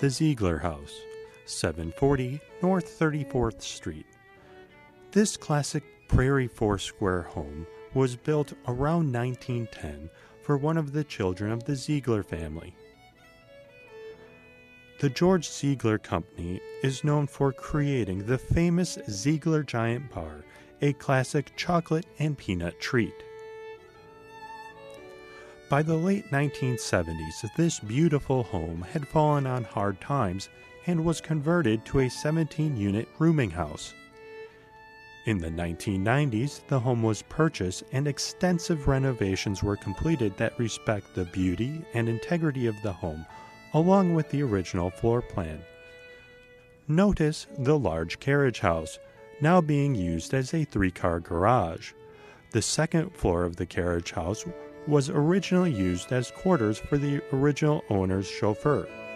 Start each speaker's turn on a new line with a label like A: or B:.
A: the Ziegler House, 740 North 34th Street. This classic prairie four-square home was built around 1910 for one of the children of the Ziegler family. The George Ziegler Company is known for creating the famous Ziegler Giant Bar, a classic chocolate and peanut treat. By the late 1970s, this beautiful home had fallen on hard times and was converted to a 17-unit rooming house. In the 1990s, the home was purchased and extensive renovations were completed that respect the beauty and integrity of the home, along with the original floor plan. Notice the large carriage house, now being used as a 3-car garage. The second floor of the carriage house was originally used as quarters for the original owner's chauffeur.